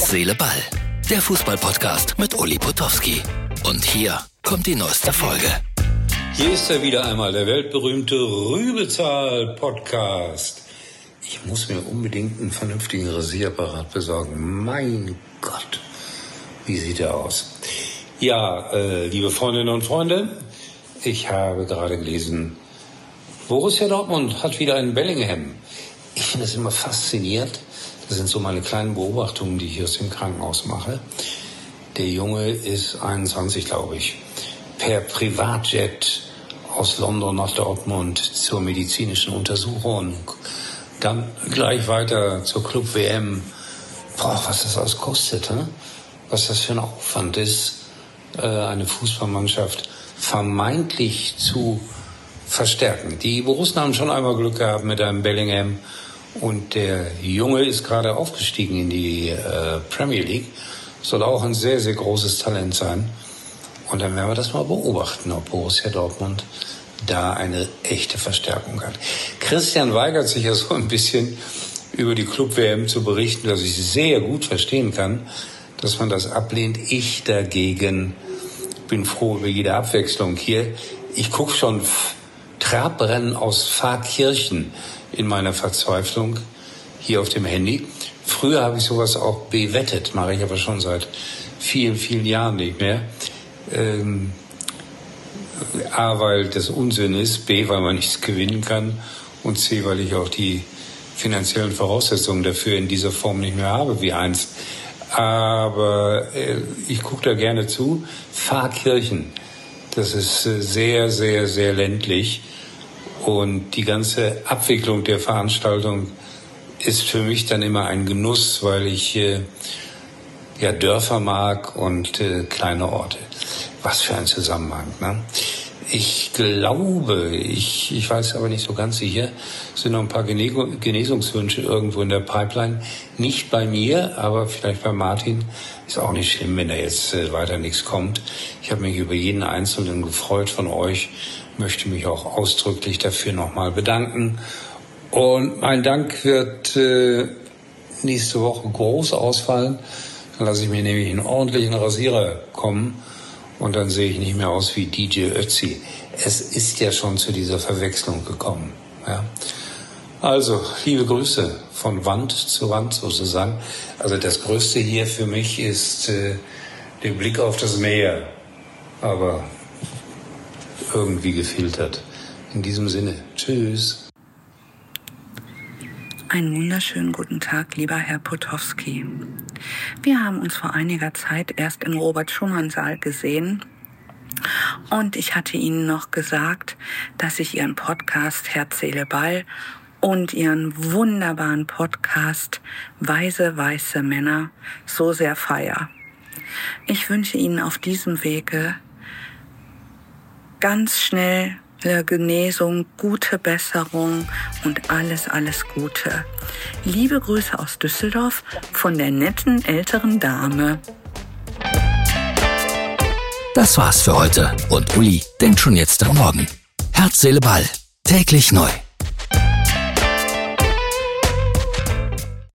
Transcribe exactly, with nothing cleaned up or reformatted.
Herz, Seele, Ball. Der Fußball-Podcast mit Uli Potowski. Und hier kommt die neueste Folge. Hier ist er wieder einmal, der weltberühmte Rübezahl-Podcast. Ich muss mir unbedingt einen vernünftigen Rasierapparat besorgen. Mein Gott, wie sieht er aus? Ja, äh, liebe Freundinnen und Freunde, ich habe gerade gelesen, Borussia Dortmund hat wieder einen Bellingham. Ich finde das immer faszinierend. Das sind so meine kleinen Beobachtungen, die ich aus dem Krankenhaus mache. Der Junge ist einundzwanzig, glaube ich, per Privatjet aus London nach Dortmund zur medizinischen Untersuchung. Dann gleich weiter zur Club-W M. Boah, was das alles kostet, ne? Was das für ein Aufwand ist, eine Fußballmannschaft vermeintlich zu verstärken. Die Borussen haben schon einmal Glück gehabt mit einem Bellingham. Und der Junge ist gerade aufgestiegen in die äh, Premier League. Soll auch ein sehr, sehr großes Talent sein. Und dann werden wir das mal beobachten, ob Borussia Dortmund da eine echte Verstärkung hat. Christian weigert sich ja so ein bisschen über die Club-W M zu berichten, dass ich sehr gut verstehen kann, dass man das ablehnt. Ich dagegen bin froh über jede Abwechslung hier. Ich gucke schon Trabrennen aus Pfarrkirchen in meiner Verzweiflung hier auf dem Handy. Früher habe ich sowas auch bewettet, mache ich aber schon seit vielen, vielen Jahren nicht mehr. Ähm, A, weil das Unsinn ist, B, weil man nichts gewinnen kann und C, weil ich auch die finanziellen Voraussetzungen dafür in dieser Form nicht mehr habe wie einst. Aber äh, ich gucke da gerne zu. Pfarrkirchen, das ist äh, sehr, sehr, sehr ländlich. Und die ganze Abwicklung der Veranstaltung ist für mich dann immer ein Genuss, weil ich äh, ja Dörfer mag und äh, kleine Orte. Was für ein Zusammenhang, ne? Ich glaube, ich, ich weiß aber nicht so ganz sicher, es sind noch ein paar Gene- Genesungswünsche irgendwo in der Pipeline. Nicht bei mir, aber vielleicht bei Martin. Ist auch nicht schlimm, wenn da jetzt äh, weiter nichts kommt. Ich habe mich über jeden Einzelnen gefreut von euch, möchte mich auch ausdrücklich dafür nochmal bedanken. Und mein Dank wird äh, nächste Woche groß ausfallen. Dann lasse ich mir nämlich einen ordentlichen Rasierer kommen. Und dann sehe ich nicht mehr aus wie D J Ötzi. Es ist ja schon zu dieser Verwechslung gekommen. Ja. Also, liebe Grüße von Wand zu Wand sozusagen. Also das Größte hier für mich ist äh, der Blick auf das Meer. Aber irgendwie gefiltert. In diesem Sinne, tschüss. Einen wunderschönen guten Tag, lieber Herr Potowski. Wir haben uns vor einiger Zeit erst im Robert-Schumann-Saal gesehen und ich hatte Ihnen noch gesagt, dass ich Ihren Podcast Herz, Seele, Ball und Ihren wunderbaren Podcast Weise, weiße Männer so sehr feier. Ich wünsche Ihnen auf diesem Wege ganz schnell Genesung, gute Besserung und alles, alles Gute. Liebe Grüße aus Düsseldorf von der netten älteren Dame. Das war's für heute und Uli denkt schon jetzt am Morgen. Herz, Seele, Ball. Täglich neu.